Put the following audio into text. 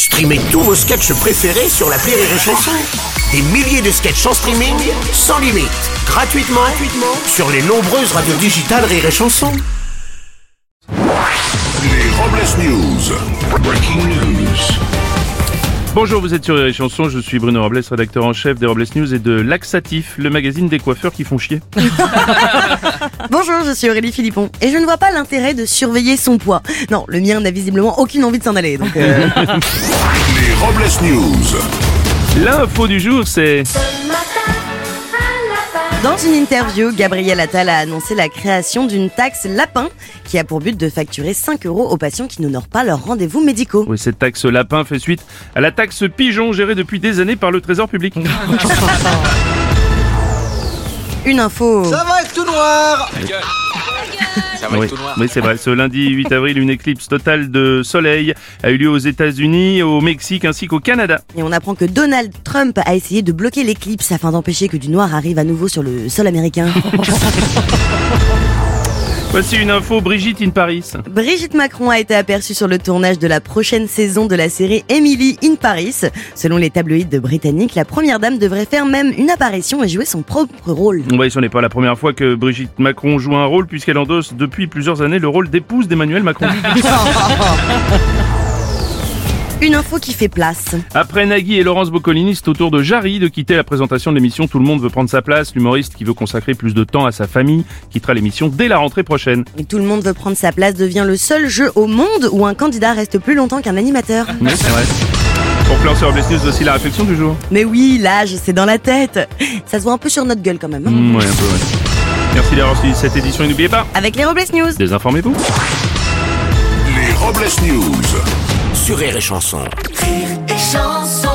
Streamez tous vos sketchs préférés sur l'appli Rire et Chanson. Des milliers de sketchs en streaming, sans limite, gratuitement sur les nombreuses radios digitales Rire et Chanson. Les Robles News. Breaking news. Bonjour, vous êtes sur Rire et Chanson, je suis Bruno Robles, rédacteur en chef des Robles News et de Laxatif, le magazine des coiffeurs qui font chier. Bonjour, je suis Aurélie Philippon et je ne vois pas l'intérêt de surveiller son poids. Non, le mien n'a visiblement aucune envie de s'en aller, donc Les Robles News. L'info du jour, c'est... Dans une interview, Gabriel Attal a annoncé la création d'une taxe lapin qui a pour but de facturer 5 € aux patients qui n'honorent pas leurs rendez-vous médicaux. Oui, cette taxe lapin fait suite à la taxe pigeon gérée depuis des années par le Trésor public. Une info. Ça va être tout noir. Oui, c'est vrai. Ce lundi 8 avril, une éclipse totale de soleil a eu lieu aux États-Unis, au Mexique ainsi qu'au Canada. Et on apprend que Donald Trump a essayé de bloquer l'éclipse afin d'empêcher que du noir arrive à nouveau sur le sol américain. Voici une info, Brigitte in Paris. Brigitte Macron a été aperçue sur le tournage de la prochaine saison de la série Emily in Paris. Selon les tabloïds britanniques, la première dame devrait faire même une apparition et jouer son propre rôle. Oui, ce n'est pas la première fois que Brigitte Macron joue un rôle puisqu'elle endosse depuis plusieurs années le rôle d'épouse d'Emmanuel Macron. Une info qui fait place. Après Nagui et Laurence Boccolini, c'est au tour de Jarry de quitter la présentation de l'émission Tout le monde veut prendre sa place. L'humoriste qui veut consacrer plus de temps à sa famille quittera l'émission dès la rentrée prochaine. Et Tout le monde veut prendre sa place devient le seul jeu au monde où un candidat reste plus longtemps qu'un animateur. Oui, c'est vrai. Pour clore sur Robles News, voici la réflexion du jour. Mais oui, l'âge, c'est dans la tête. Ça se voit un peu sur notre gueule quand même. Ouais, un peu, ouais. Merci d'avoir suivi cette édition et n'oubliez pas, Avec les Robles News. désinformez-vous. Les Robles News. Sur Rire et Chanson. Rire et Chanson.